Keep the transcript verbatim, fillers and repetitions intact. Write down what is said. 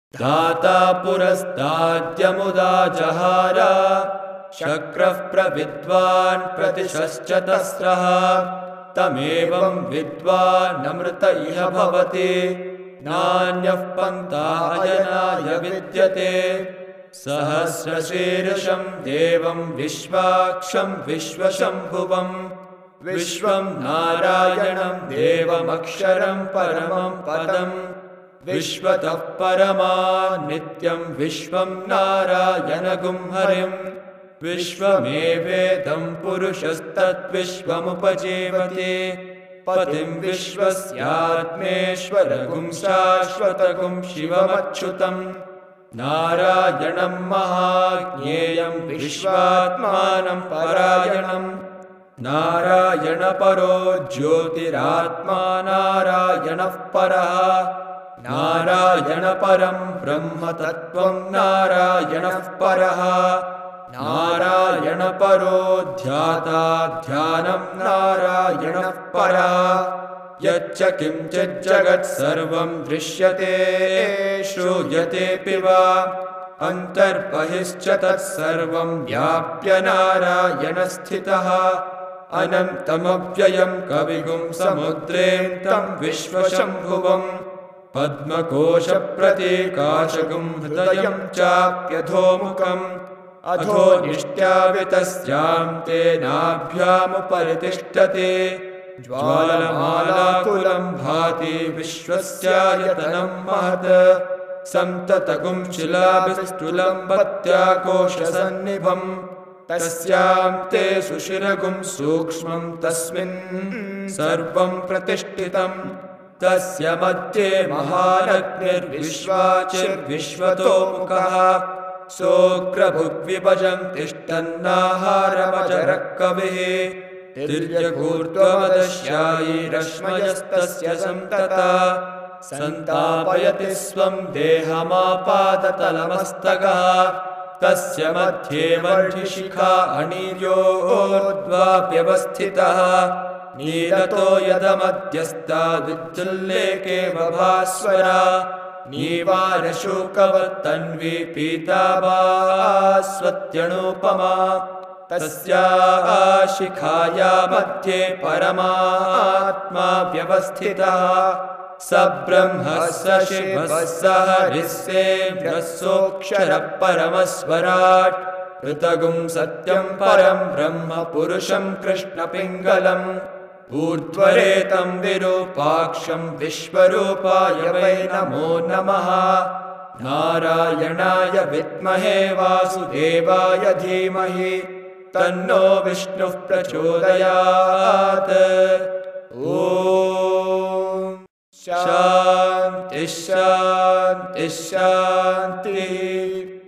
धाता पुरस्ताद्यमुदा जहार शक्रः प्रविद्वान् प्रतिशश्च तस्रः तमेवं विद्वानमृत इह भवति नान्यः पन्था अयनाय विद्यते सहस्रशीर्षं देवं विश्वाक्षं विश्वशम्भुवं विश्वं नारायणं देवमक्षरं परमं पदम् विश्वतः परमा नित्यं विश्वं नारायणगुं हरिं विश्वमेवेदं पुरुषस्तद्विश्वमुपजीवति पतिं विश्वस्यात्मेश्वरगुं शाश्वतगुं शिवमच्युतं नारायणं महाज्ञेयं विश्वात्मानं परायणं नारायणपरो ज्योतिरात्मा नारायणः परः नारायणपरं ब्रह्मतत्त्वं नारायणः परः नारायणपरो ध्याता ध्यानं नारायणः परः यच्च किञ्चिज्जगत्सर्वं दृश्यते श्रूयतेऽपि वा अन्तर्बहिश्च तत्सर्वं व्याप्य नारायणस्थितः अनन्तमव्ययं कविगुं समुद्रेऽन्तं विश्वशम्भुवम् पद्मकोशप्रतीकाशगुं हृदयं चाप्यधोमुखम् अधो निष्ट्यावितस्यां तेनाभ्यामुपरितिष्ठते ज्वालमालाकुलं भाति विश्वस्यायतनं महत् संततगुं शिलाभिस्तुलं पत्याकोशसन्निभम् तस्यां ते सुशिरगुं सूक्ष्मं तस्मिन् सर्वं प्रतिष्ठितम् तस्य मध्ये महालक्ष्मीर्विश्वाचिर्विश्वतोमुखः सोऽग्रभुग्विभजं तिष्ठन्नाहारमजरः कविः तिर्यगूर्ध्वमदश्यायी रश्मयस्तस्य सन्तता सन्तापयति स्वं देहमापादतलमस्तकः तस्य मध्ये वर्षिशिखा अणिर्योर्ध्वाप्यवस्थितः नीलतो यदमध्यस्तादुज्जुल्लेके बभास्वरा नीवारशोकवत्तन्वी पीताभास्वत्यनुपमा तस्याः शिखाया मध्ये परमात्मा व्यवस्थितः स ब्रह्म स शिवः स हरिः सेव्यः सोऽक्षरः परमस्वराट् ऋतगुं सत्यं परं ब्रह्म पुरुषं कृष्णपिङ्गलम् ऊर्ध्वरेतं विरूपाक्षं विश्वरूपाय वै नमो नमः नारायणाय विद्महे वासुदेवाय धीमहि तन्नो विष्णुः प्रचोदयात् ॐ शान्तिः शान्तिः शान्तिः।